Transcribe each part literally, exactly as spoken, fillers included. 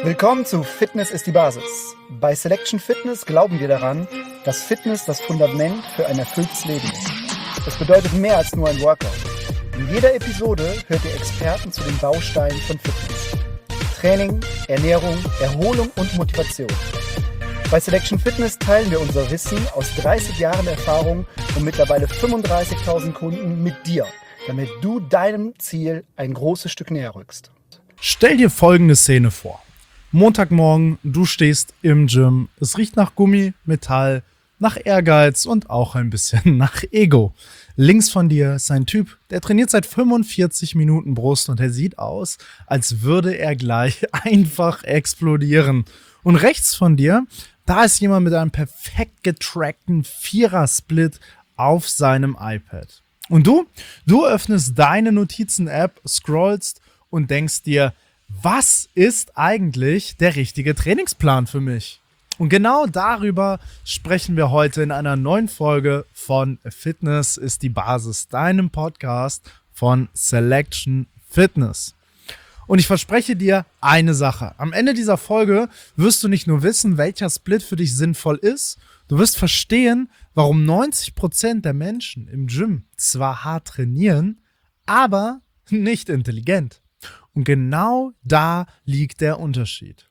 Willkommen zu Fitness ist die Basis. Bei Selection Fitness glauben wir daran, dass Fitness das Fundament für ein erfülltes Leben ist. Das bedeutet mehr als nur ein Workout. In jeder Episode hört ihr Experten zu den Bausteinen von Fitness. Training, Ernährung, Erholung und Motivation. Bei Selection Fitness teilen wir unser Wissen aus dreißig Jahren Erfahrung und mittlerweile fünfunddreißigtausend Kunden mit dir, damit du deinem Ziel ein großes Stück näher rückst. Stell dir folgende Szene vor. Montagmorgen, du stehst im Gym, es riecht nach Gummi, Metall, nach Ehrgeiz und auch ein bisschen nach Ego. Links von dir ist ein Typ, der trainiert seit fünfundvierzig Minuten Brust und er sieht aus, als würde er gleich einfach explodieren. Und rechts von dir, da ist jemand mit einem perfekt getrackten Vierer-Split auf seinem iPad. Und du, du öffnest deine Notizen-App, scrollst und denkst dir, was ist eigentlich der richtige Trainingsplan für mich? Und genau darüber sprechen wir heute in einer neuen Folge von Fitness ist die Basis, deinem Podcast von Selection Fitness. Und ich verspreche dir eine Sache. Am Ende dieser Folge wirst du nicht nur wissen, welcher Split für dich sinnvoll ist, du wirst verstehen, warum neunzig Prozent der Menschen im Gym zwar hart trainieren, aber nicht intelligent. Und genau da liegt der Unterschied.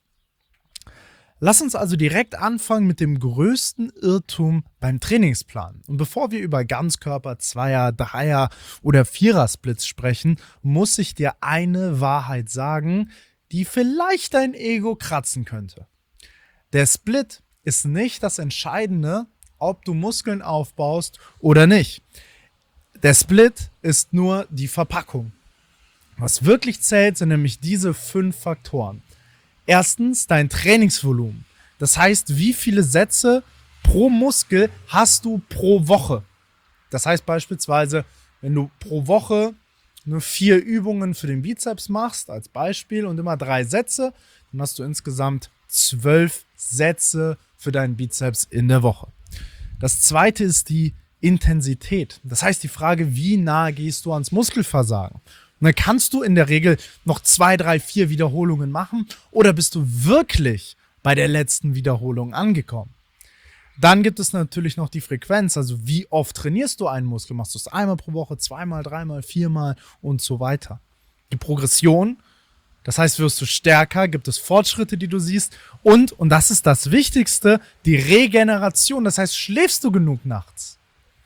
Lass uns also direkt anfangen mit dem größten Irrtum beim Trainingsplan. Und bevor wir über Ganzkörper, Zweier, Dreier oder Vierer-Splits sprechen, muss ich dir eine Wahrheit sagen, die vielleicht dein Ego kratzen könnte. Der Split ist nicht das Entscheidende, ob du Muskeln aufbaust oder nicht. Der Split ist nur die Verpackung. Was wirklich zählt, sind nämlich diese fünf Faktoren. Erstens dein Trainingsvolumen. Das heißt, wie viele Sätze pro Muskel hast du pro Woche? Das heißt beispielsweise, wenn du pro Woche nur vier Übungen für den Bizeps machst, als Beispiel, und immer drei Sätze, dann hast du insgesamt zwölf Sätze für deinen Bizeps in der Woche. Das zweite ist die Intensität. Das heißt die Frage, wie nah gehst du ans Muskelversagen? Und dann kannst du in der Regel noch zwei, drei, vier Wiederholungen machen oder bist du wirklich bei der letzten Wiederholung angekommen. Dann gibt es natürlich noch die Frequenz, also wie oft trainierst du einen Muskel? Machst du es einmal pro Woche, zweimal, dreimal, viermal und so weiter. Die Progression, das heißt, wirst du stärker, gibt es Fortschritte, die du siehst und, und das ist das Wichtigste, die Regeneration, das heißt, schläfst du genug nachts?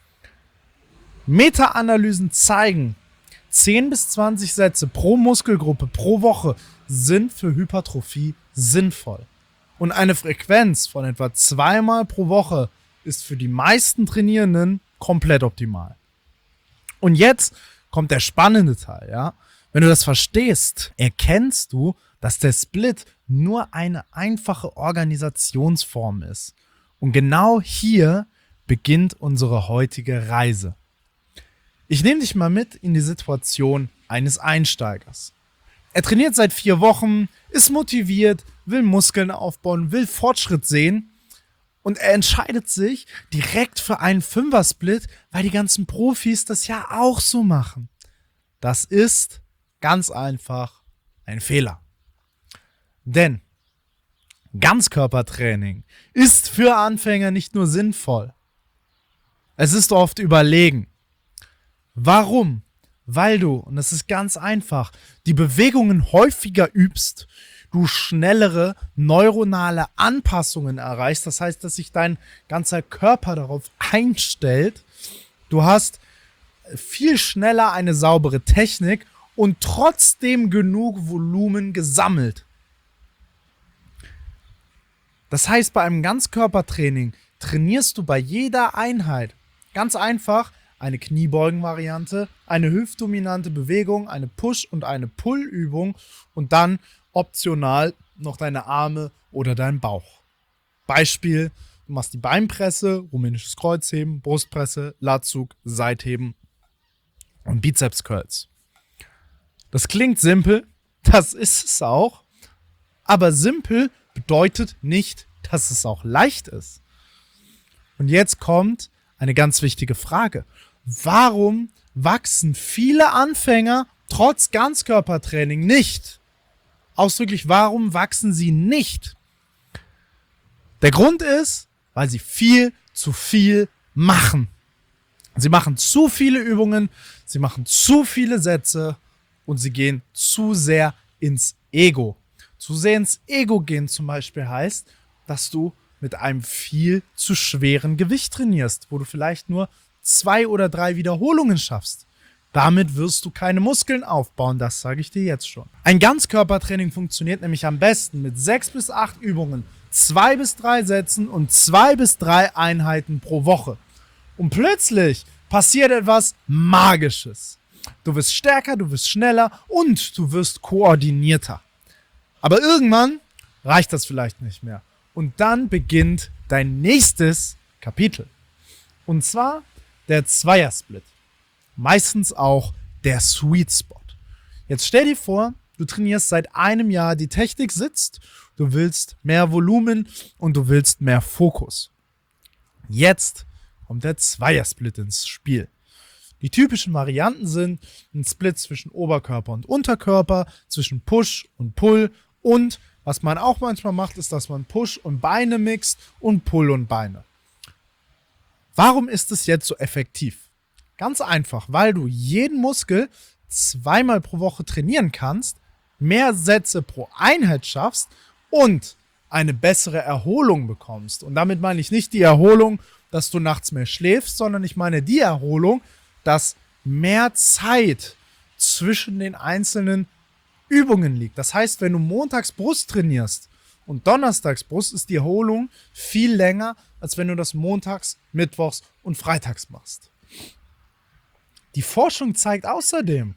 Meta-Analysen zeigen, zehn bis zwanzig Sätze pro Muskelgruppe pro Woche sind für Hypertrophie sinnvoll. Und eine Frequenz von etwa zweimal pro Woche ist für die meisten Trainierenden komplett optimal. Und jetzt kommt der spannende Teil, ja? Wenn du das verstehst, erkennst du, dass der Split nur eine einfache Organisationsform ist. Und genau hier beginnt unsere heutige Reise. Ich nehme dich mal mit in die Situation eines Einsteigers. Er trainiert seit vier Wochen, ist motiviert, will Muskeln aufbauen, will Fortschritt sehen und er entscheidet sich direkt für einen Fünfer-Split, weil die ganzen Profis das ja auch so machen. Das ist ganz einfach ein Fehler. Denn Ganzkörpertraining ist für Anfänger nicht nur sinnvoll, es ist oft überlegen. Warum? Weil du, und das ist ganz einfach, die Bewegungen häufiger übst, du schnellere neuronale Anpassungen erreichst. Das heißt, dass sich dein ganzer Körper darauf einstellt. Du hast viel schneller eine saubere Technik und trotzdem genug Volumen gesammelt. Das heißt, bei einem Ganzkörpertraining trainierst du bei jeder Einheit ganz einfach eine Kniebeugen-Variante, eine hüftdominante Bewegung, eine Push- und eine Pull-Übung und dann optional noch deine Arme oder deinen Bauch. Beispiel, du machst die Beinpresse, rumänisches Kreuzheben, Brustpresse, Latzug, Seitheben und Bizeps-Curls. Das klingt simpel, das ist es auch, aber simpel bedeutet nicht, dass es auch leicht ist. Und jetzt kommt eine ganz wichtige Frage. Warum wachsen viele Anfänger trotz Ganzkörpertraining nicht? Ausdrücklich, warum wachsen sie nicht? Der Grund ist, weil sie viel zu viel machen. Sie machen zu viele Übungen, sie machen zu viele Sätze und sie gehen zu sehr ins Ego. Zu sehr ins Ego gehen zum Beispiel heißt, dass du mit einem viel zu schweren Gewicht trainierst, wo du vielleicht nur zwei oder drei Wiederholungen schaffst. Damit wirst du keine Muskeln aufbauen, das sage ich dir jetzt schon. Ein Ganzkörpertraining funktioniert nämlich am besten mit sechs bis acht Übungen, zwei bis drei Sätzen und zwei bis drei Einheiten pro Woche. Und plötzlich passiert etwas Magisches. Du wirst stärker, du wirst schneller und du wirst koordinierter. Aber irgendwann reicht das vielleicht nicht mehr. Und dann beginnt dein nächstes Kapitel. Und zwar der Zweiersplit. Meistens auch der Sweet Spot. Jetzt stell dir vor, du trainierst seit einem Jahr, die Technik sitzt, du willst mehr Volumen und du willst mehr Fokus. Jetzt kommt der Zweiersplit ins Spiel. Die typischen Varianten sind ein Split zwischen Oberkörper und Unterkörper, zwischen Push und Pull und was man auch manchmal macht, ist, dass man Push und Beine mixt und Pull und Beine. Warum ist es jetzt so effektiv? Ganz einfach, weil du jeden Muskel zweimal pro Woche trainieren kannst, mehr Sätze pro Einheit schaffst und eine bessere Erholung bekommst. Und damit meine ich nicht die Erholung, dass du nachts mehr schläfst, sondern ich meine die Erholung, dass mehr Zeit zwischen den einzelnen Übungen liegt. Das heißt, wenn du montags Brust trainierst und donnerstags Brust, ist die Erholung viel länger, als wenn du das montags, mittwochs und freitags machst. Die Forschung zeigt außerdem,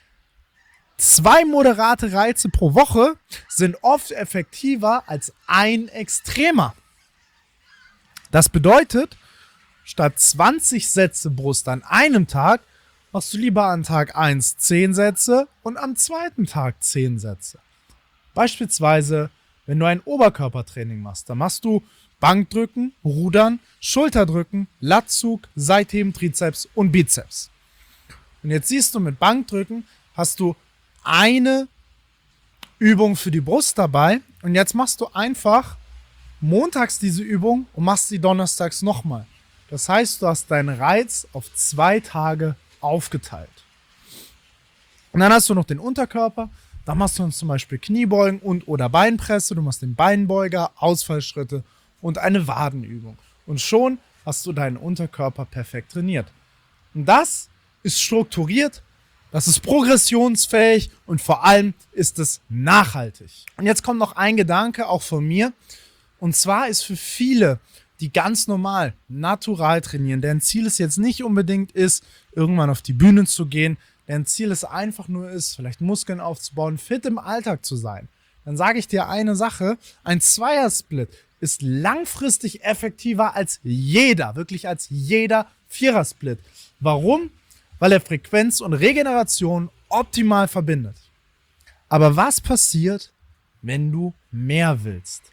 zwei moderate Reize pro Woche sind oft effektiver als ein extremer. Das bedeutet, statt zwanzig Sätze Brust an einem Tag, machst du lieber an Tag eins zehn Sätze und am zweiten Tag zehn Sätze. Beispielsweise, wenn du ein Oberkörpertraining machst, dann machst du Bankdrücken, Rudern, Schulterdrücken, Latzug, Seitheben, Trizeps und Bizeps. Und jetzt siehst du, mit Bankdrücken hast du eine Übung für die Brust dabei und jetzt machst du einfach montags diese Übung und machst sie donnerstags nochmal. Das heißt, du hast deinen Reiz auf zwei Tage aufgeteilt. Und dann hast du noch den Unterkörper, da machst du uns zum Beispiel Kniebeugen und oder Beinpresse, du machst den Beinbeuger, Ausfallschritte und eine Wadenübung. Und schon hast du deinen Unterkörper perfekt trainiert. Und das ist strukturiert, das ist progressionsfähig und vor allem ist es nachhaltig. Und jetzt kommt noch ein Gedanke, auch von mir. Und zwar ist für viele, die ganz normal, natural trainieren, deren Ziel es jetzt nicht unbedingt ist, irgendwann auf die Bühne zu gehen, deren Ziel es einfach nur ist, vielleicht Muskeln aufzubauen, fit im Alltag zu sein. Dann sage ich dir eine Sache, ein Zweiersplit ist langfristig effektiver als jeder, wirklich als jeder Vierersplit. Warum? Weil er Frequenz und Regeneration optimal verbindet. Aber was passiert, wenn du mehr willst?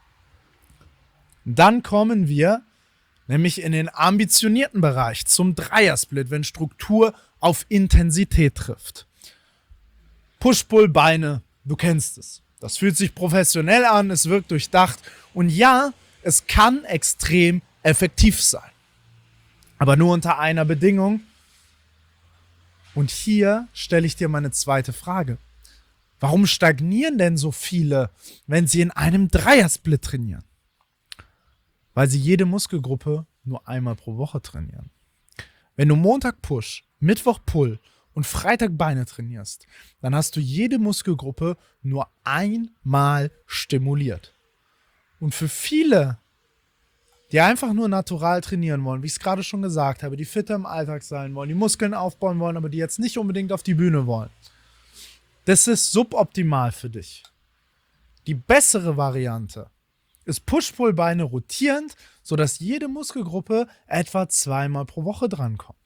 Dann kommen wir nämlich in den ambitionierten Bereich zum Dreiersplit, wenn Struktur auf Intensität trifft. Push-Pull-Beine, du kennst es. Das fühlt sich professionell an, es wirkt durchdacht und ja, es kann extrem effektiv sein. Aber nur unter einer Bedingung. Und hier stelle ich dir meine zweite Frage. Warum stagnieren denn so viele, wenn sie in einem Dreiersplit trainieren? Weil sie jede Muskelgruppe nur einmal pro Woche trainieren. Wenn du Montag Push, Mittwoch Pull und Freitag Beine trainierst, dann hast du jede Muskelgruppe nur einmal stimuliert. Und für viele, die einfach nur natural trainieren wollen, wie ich es gerade schon gesagt habe, die fitter im Alltag sein wollen, die Muskeln aufbauen wollen, aber die jetzt nicht unbedingt auf die Bühne wollen, das ist suboptimal für dich. Die bessere Variante ist Push-Pull-Beine rotierend, sodass jede Muskelgruppe etwa zweimal pro Woche drankommt.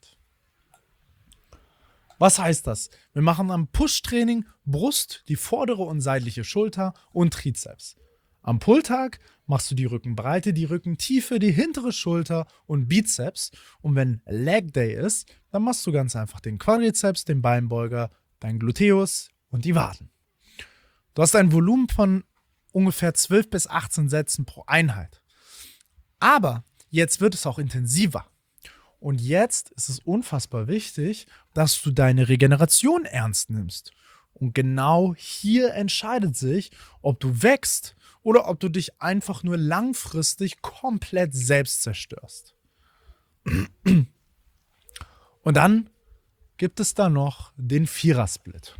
Was heißt das? Wir machen am Push-Training Brust, die vordere und seitliche Schulter und Trizeps. Am Pull-Tag machst du die Rückenbreite, die Rückentiefe, die hintere Schulter und Bizeps. Und wenn Leg Day ist, dann machst du ganz einfach den Quadrizeps, den Beinbeuger, dein Gluteus und die Waden. Du hast ein Volumen von ungefähr zwölf bis achtzehn Sätzen pro Einheit. Aber jetzt wird es auch intensiver. Und jetzt ist es unfassbar wichtig, dass du deine Regeneration ernst nimmst. Und genau hier entscheidet sich, ob du wächst oder ob du dich einfach nur langfristig komplett selbst zerstörst. Und dann gibt es da noch den Vierersplit.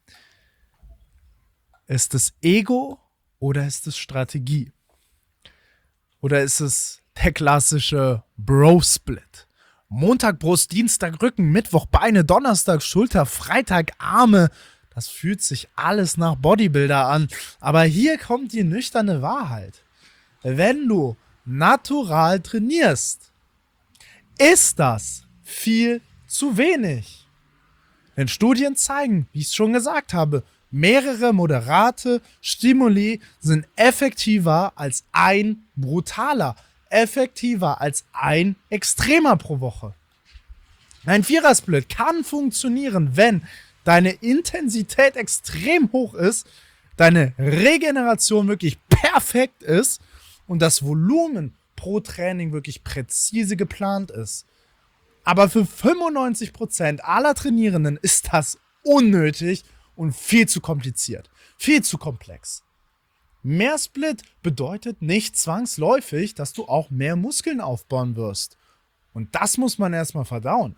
Ist es Ego oder ist es Strategie? Oder ist es der klassische Bro-Split? Montag Brust, Dienstag Rücken, Mittwoch Beine, Donnerstag Schulter, Freitag Arme. Das fühlt sich alles nach Bodybuilder an. Aber hier kommt die nüchterne Wahrheit. Wenn du natural trainierst, ist das viel zu wenig. Denn Studien zeigen, wie ich es schon gesagt habe, mehrere moderate Stimuli sind effektiver als ein brutaler, effektiver als ein extremer pro Woche. Ein Vierersplit kann funktionieren, wenn deine Intensität extrem hoch ist, deine Regeneration wirklich perfekt ist und das Volumen pro Training wirklich präzise geplant ist. Aber für fünfundneunzig Prozent aller Trainierenden ist das unnötig und viel zu kompliziert, viel zu komplex. Mehr Split bedeutet nicht zwangsläufig, dass du auch mehr Muskeln aufbauen wirst. Und das muss man erstmal verdauen.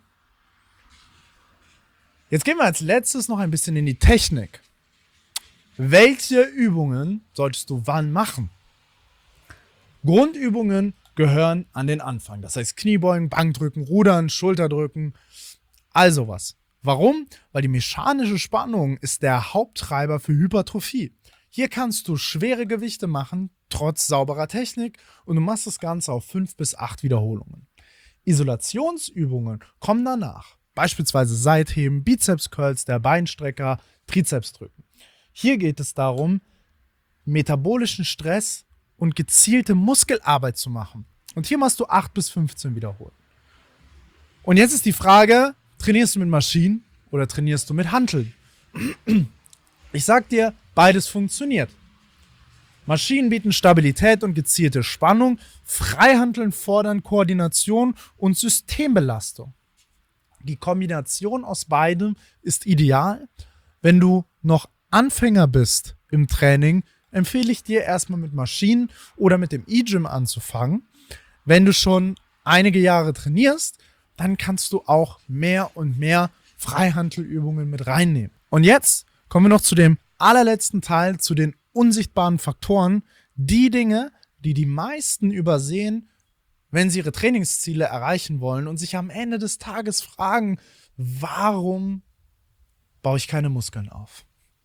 Jetzt gehen wir als letztes noch ein bisschen in die Technik. Welche Übungen solltest du wann machen? Grundübungen gehören an den Anfang. Das heißt Kniebeugen, Bankdrücken, Rudern, Schulterdrücken, all sowas. Warum? Weil die mechanische Spannung ist der Haupttreiber für Hypertrophie. Hier kannst du schwere Gewichte machen, trotz sauberer Technik, und du machst das Ganze auf fünf bis acht Wiederholungen. Isolationsübungen kommen danach. Beispielsweise Seitheben, Bizeps-Curls, der Beinstrecker, Trizepsdrücken. Hier geht es darum, metabolischen Stress und gezielte Muskelarbeit zu machen. Und hier machst du acht bis fünfzehn Wiederholungen. Und jetzt ist die Frage, trainierst du mit Maschinen oder trainierst du mit Hanteln? Ich sag dir, beides funktioniert. Maschinen bieten Stabilität und gezielte Spannung, Freihanteln fordern Koordination und Systembelastung. Die Kombination aus beidem ist ideal. Wenn du noch Anfänger bist im Training, empfehle ich dir erstmal mit Maschinen oder mit dem E-Gym anzufangen. Wenn du schon einige Jahre trainierst, dann kannst du auch mehr und mehr Freihantelübungen mit reinnehmen. Und jetzt kommen wir noch zu dem allerletzten Teil, zu den unsichtbaren Faktoren. Die Dinge, die die meisten übersehen, wenn sie ihre Trainingsziele erreichen wollen und sich am Ende des Tages fragen, warum baue ich keine Muskeln auf?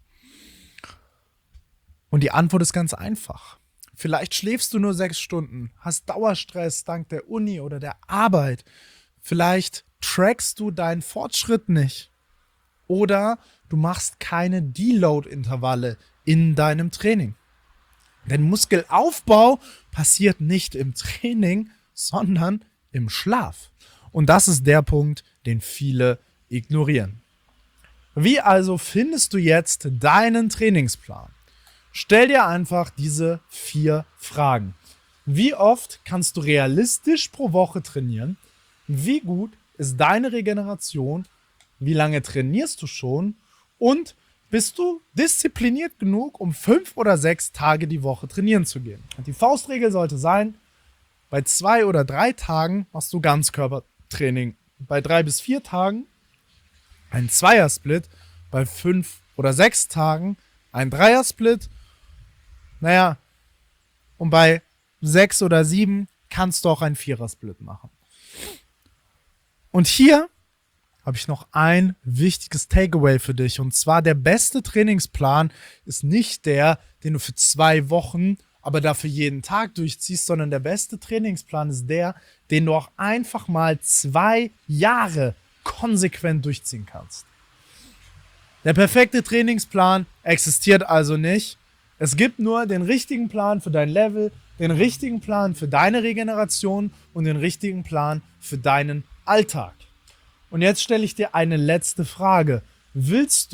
Und die Antwort ist ganz einfach. Vielleicht schläfst du nur sechs Stunden, hast Dauerstress dank der Uni oder der Arbeit. Vielleicht trackst du deinen Fortschritt nicht. Oder du machst keine Deload-Intervalle in deinem Training. Denn Muskelaufbau passiert nicht im Training, sondern im Schlaf. Und das ist der Punkt, den viele ignorieren. Wie also findest du jetzt deinen Trainingsplan? Stell dir einfach diese vier Fragen. Wie oft kannst du realistisch pro Woche trainieren? Wie gut ist deine Regeneration? Wie lange trainierst du schon? Und bist du diszipliniert genug, um fünf oder sechs Tage die Woche trainieren zu gehen? Und die Faustregel sollte sein, bei zwei oder drei Tagen machst du Ganzkörpertraining. Bei drei bis vier Tagen ein Zweiersplit. Bei fünf oder sechs Tagen ein Dreiersplit. Naja, und bei sechs oder sieben kannst du auch einen Vierersplit machen. Und hier habe ich noch ein wichtiges Takeaway für dich. Und zwar, der beste Trainingsplan ist nicht der, den du für zwei Wochen, aber dafür jeden Tag durchziehst, sondern der beste Trainingsplan ist der, den du auch einfach mal zwei Jahre konsequent durchziehen kannst. Der perfekte Trainingsplan existiert also nicht. Es gibt nur den richtigen Plan für dein Level, den richtigen Plan für deine Regeneration und den richtigen Plan für deinen Alltag. Und jetzt stelle ich dir eine letzte Frage. Willst du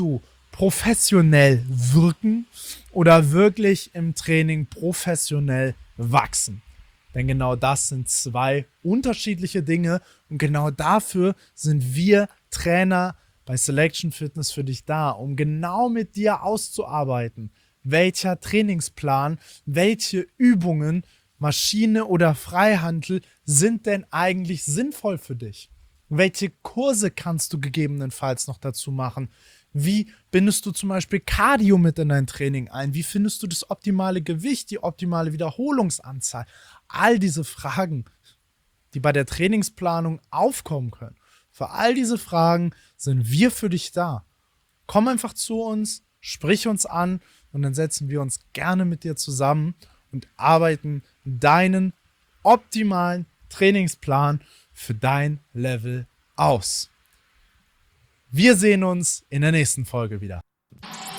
professionell wirken oder wirklich im Training professionell wachsen? Denn genau das sind zwei unterschiedliche Dinge und genau dafür sind wir Trainer bei Selection Fitness für dich da, um genau mit dir auszuarbeiten, welcher Trainingsplan, welche Übungen, Maschine oder Freihantel sind denn eigentlich sinnvoll für dich? Welche Kurse kannst du gegebenenfalls noch dazu machen? Wie bindest du zum Beispiel Cardio mit in dein Training ein? Wie findest du das optimale Gewicht, die optimale Wiederholungsanzahl? All diese Fragen, die bei der Trainingsplanung aufkommen können. Für all diese Fragen sind wir für dich da. Komm einfach zu uns, sprich uns an und dann setzen wir uns gerne mit dir zusammen und arbeiten deinen optimalen Trainingsplan für dein Level aus. Wir sehen uns in der nächsten Folge wieder.